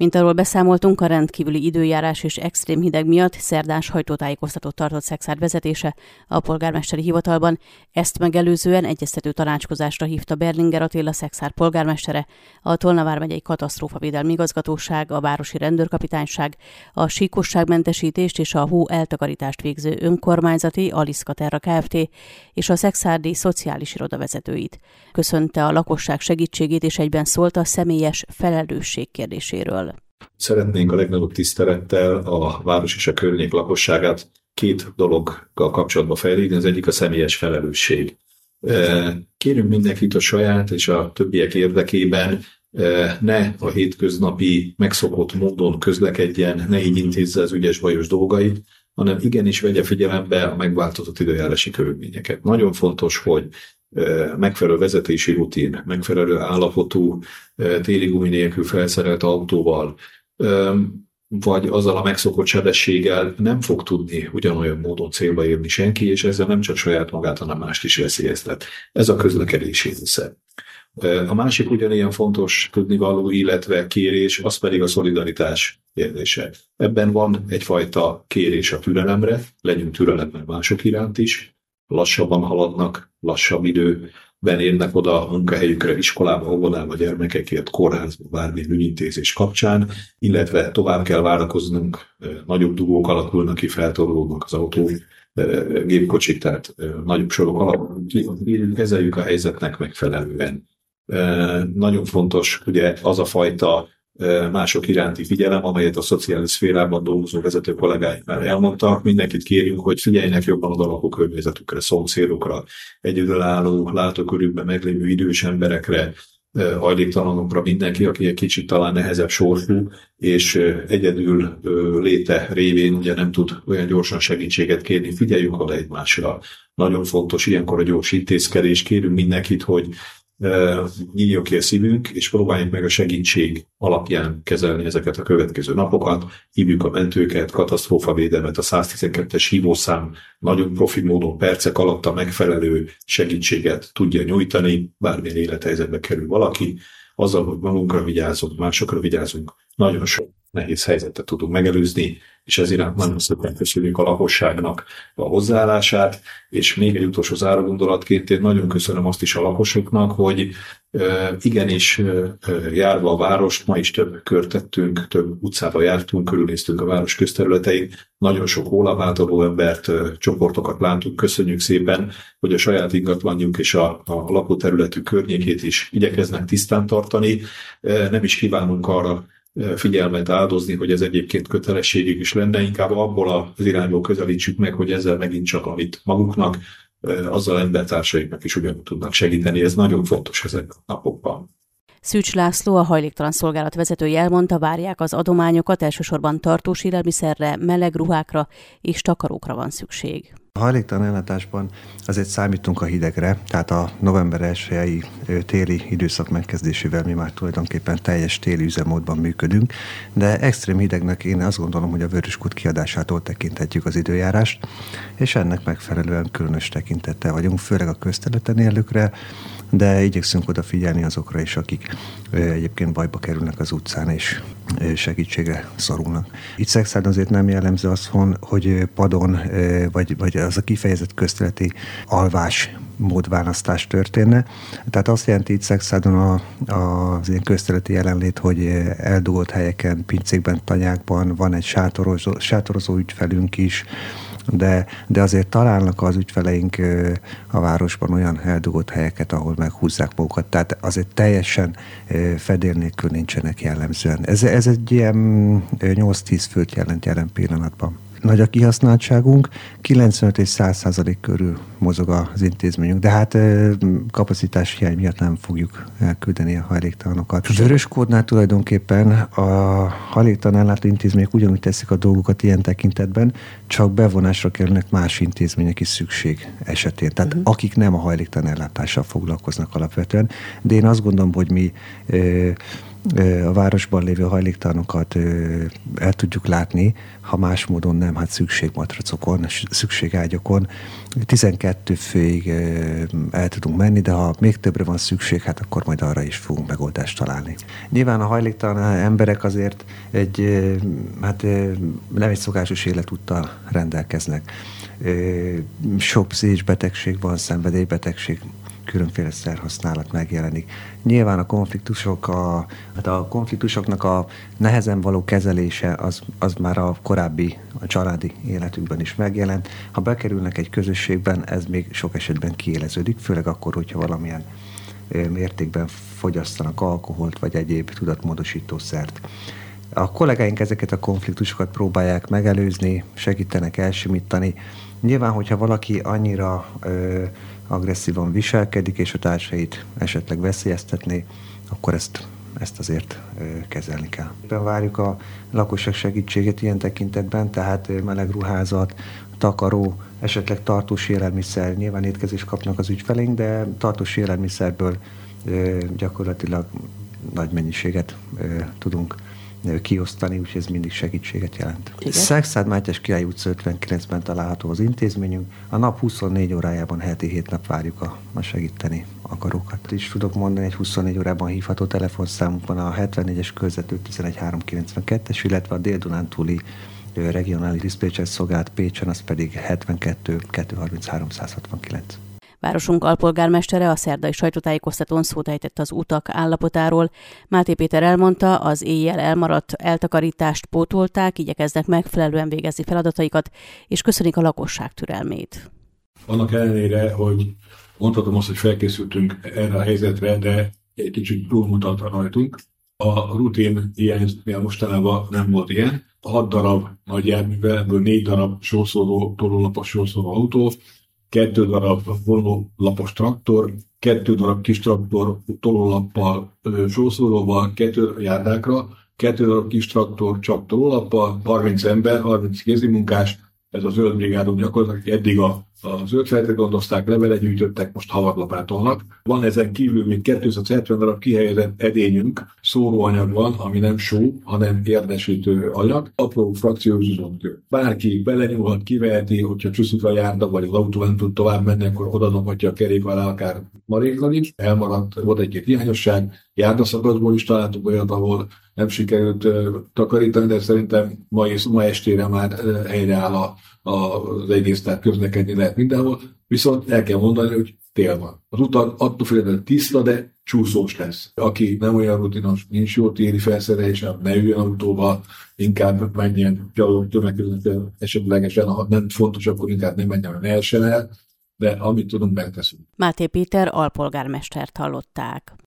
Mint arról beszámoltunk, a rendkívüli időjárás és extrém hideg miatt szerdán sajtótájékoztatót tartott Szekszárd vezetése a polgármesteri hivatalban. Ezt megelőzően egyeztető tanácskozásra hívta Berlinger Attila Szekszárd polgármestere, a Tolna vármegyei katasztrófavédelmi igazgatóság, a városi rendőrkapitányság, a síkosságmentesítést és a hó eltakarítást végző önkormányzati Aliszka Terra Kft. És a szekszárdi szociális iroda vezetőit. Köszönte a lakosság segítségét és egyben szólt a személyes felelősség kérdéséről. Szeretnénk a legnagyobb tisztelettel a város és a környék lakosságát két dologgal kapcsolatban felhívni, az egyik a személyes felelősség. Kérünk mindenkit a saját és a többiek érdekében ne a hétköznapi megszokott módon közlekedjen, ne így intézze az ügyes-bajos dolgait, hanem igenis vegye figyelembe a megváltozott időjárási körülményeket. Nagyon fontos, hogy megfelelő vezetési rutin, megfelelő állapotú téli gumi nélkül felszerelt autóval, vagy azzal a megszokott sebességgel nem fog tudni ugyanolyan módon célba érni senki, és ezzel nem csak saját magát, hanem mást is veszélyeztet. Ez a közlekedési része. A másik ugyanilyen fontos tudnivaló, illetve kérés, az pedig a szolidaritás kérdése. Ebben van egyfajta kérés a türelemre, legyünk türelemmel mások iránt is, lassabban haladnak, lassabb időben érnek oda a munkahelyükre, iskolába, óvodába, gyermekekért, kórházba, bármilyen ügyintézés kapcsán, illetve tovább kell várakoznunk, nagyobb dugók alakulnak ki, feltorlódnak az autó, gépkocsik, tehát nagyobb sorok alakulnak ki, kezeljük a helyzetnek megfelelően. Nagyon fontos ugye az a fajta mások iránti figyelem, amelyet a szociális szférában dolgozó vezető kollégáim már elmondtak. Mindenkit kérjünk, hogy figyeljenek jobban az lakókörnyezetükre, szomszédokra, egyedülálló, látókörükben meglévő idős emberekre, hajléktalanokra, mindenki, aki egy kicsit talán nehezebb sorsú, és egyedül léte révén ugye nem tud olyan gyorsan segítséget kérni. Figyeljünk oda egymásra. Nagyon fontos ilyenkor a gyors intézkedés. Kérünk mindenkit, hogy nyíljon ki a szívünk, és próbáljuk meg a segítség alapján kezelni ezeket a következő napokat. Hívjuk a mentőket, katasztrófavédelmet, a 112-es hívószám nagyon profi módon percek alatt a megfelelő segítséget tudja nyújtani, bármilyen élethelyzetbe kerül valaki. Azzal, hogy magunkra vigyázunk, másokra vigyázunk, nagyon sok nehéz helyzetet tudunk megelőzni, és ez iránt nagyon szépen köszönjük a lakosságnak a hozzáállását, és még egy utolsó zárógondolatként én nagyon köszönöm azt is a lakosoknak, hogy igenis járva a várost, ma is több kört tettünk, több utcába jártunk, körülnéztünk a város közterületein, nagyon sok hólabátoló embert, csoportokat láttunk, köszönjük szépen, hogy a saját ingatlanjuk és a lakóterületük környékét is igyekeznek tisztán tartani. Nem is kívánunk arra figyelmet áldozni, hogy ez egyébként kötelességük is lenne, inkább abból az irányból közelítsük meg, hogy ezzel megint csak amit maguknak, azzal embertársaiknak is ugyanúgy tudnak segíteni. Ez nagyon fontos ezekben a napokban. Szűcs László, a hajléktalan szolgálat vezetője elmondta, várják az adományokat, elsősorban tartós élelmiszerre, meleg ruhákra és takarókra van szükség. A hajléktalan ellátásban azért számítunk a hidegre, tehát a november 1-i téli időszak megkezdésével mi már tulajdonképpen teljes téli üzemmódban működünk, de extrém hidegnek én azt gondolom, hogy a Vöröskút kiadásától tekinthetjük az időjárást, és ennek megfelelően különös tekintettel vagyunk, főleg a közterületen élőkre, de igyekszünk odafigyelni azokra is, akik egyébként bajba kerülnek az utcán, és segítségre szorulnak. Itt Szekszárd azért nem jellemző az, hogy padon, vagy az a kifejezett közterületi alvás módválasztás történne. Tehát azt jelenti itt Szekszárdon az ilyen közterületi jelenlét, hogy eldugott helyeken, pincékben, tanyákban van egy sátorozó ügyfelünk is, de azért találnak az ügyfeleink a városban olyan eldugott helyeket, ahol meghúzzák magukat. Tehát azért teljesen fedél nélkül nincsenek jellemzően. Ez egy ilyen 8-10 főt jelent jelen pillanatban. Nagy a kihasználtságunk, 95 és 100% körül mozog az intézményünk, de hát kapacitás hiány miatt nem fogjuk elküldeni a hajléktalanokat. A Vöröskódnál tulajdonképpen a hajléktalan ellátó intézmények ugyanúgy teszik a dolgokat ilyen tekintetben, csak bevonásra kerülnek más intézmények is szükség esetén. Tehát akik nem a hajléktalan ellátással foglalkoznak alapvetően, de én azt gondolom, hogy mi a városban lévő hajléktalanokat el tudjuk látni, ha más módon nem, hát szükségmatracokon, szükségágyakon. 12 főig el tudunk menni, de ha még többre van szükség, hát akkor majd arra is fogunk megoldást találni. Nyilván a hajléktalan emberek azért nem egy szokásos életúttal rendelkeznek. Sok pszichés betegség van, szenvedélybetegség, különféle szerhasználat megjelenik. Nyilván a konfliktusoknak a nehezen való kezelése az már a korábbi a családi életükben is megjelent. Ha bekerülnek egy közösségben, ez még sok esetben kiéleződik, főleg akkor, hogyha valamilyen mértékben fogyasztanak alkoholt vagy egyéb tudatmódosítószert. A kollégáink ezeket a konfliktusokat próbálják megelőzni, segítenek elsimítani. Nyilván, hogyha valaki annyira agresszívan viselkedik, és a társait esetleg veszélyeztetné, akkor ezt azért kezelni kell. Várjuk a lakosság segítségét ilyen tekintetben, tehát meleg ruházat, takaró, esetleg tartós élelmiszer, nyilván étkezést kapnak az ügyfeleink, de tartós élelmiszerből gyakorlatilag nagy mennyiséget tudunk kiosztani, úgyhogy ez mindig segítséget jelent. Szekszárd Mátyás Király utca 59-ben található az intézményünk. A nap 24 órájában heti 7 nap várjuk a segíteni akarókat. És tudok mondani, egy 24 órában hívható telefonszámunk van a 74-es körzet 51392-es, illetve a Dél-Dunántúli regionális diszpécser szolgálat Pécsen, az pedig 72 233 169. Városunk alpolgármestere a szerdai sajtótájékoztatón szót ejtett az utak állapotáról. Máté Péter elmondta, az éjjel elmaradt eltakarítást pótolták, igyekeznek megfelelően végezni feladataikat, és köszönik a lakosság türelmét. Annak ellenére, hogy mondhatom azt, hogy felkészültünk erre a helyzetre, de egy kicsit túlmutat rajtunk. A rutin ilyen mostanában nem volt ilyen. 6 darab nagy járművel, ebből 4 darab sószóró, tolólapos sószóró autó, 2 darab vonólapos traktor, 2 darab kis traktor tolólappal, sószóróval, 2 járdákra, 2 darab kis traktor csak tolólappal, 30 ember, 30 kézimunkás, ez a zöld brigádok gyakorlatilag eddig a zöld feltet gondozták, levelet gyűjtöttek, most havarlapátolnak. Van ezen kívül még 270 darab kihelyezett edényünk, szóróanyag van, ami nem só, hanem érdesítő anyag. Apró frakciós üzemkő. Bárki belenyúlhat, kiveheti, hogyha csúszik a járda, vagy az autó nem tud tovább menni, akkor oda dobhatja a kerék alá, akár maréklan is. Elmaradt, volt egy-két hiányosság, járdaszakaszból is találtuk olyat, ahol nem sikerült takarítani, de szerintem ma estére már helyreáll az egész, tehát közlekedni lehet mindenhol. Viszont el kell mondani, hogy tél van. Az utak attól félre tiszta, de csúszós lesz. Aki nem olyan rutinos, nincs jó téli felszerelése, ne üljön autóba, inkább menjen gyalog tömegközlekedésre, esetlegesen, ha nem fontos, akkor inkább nem menjen, ne essen el, de amit tudunk, megteszünk. Máté Péter alpolgármestert hallották.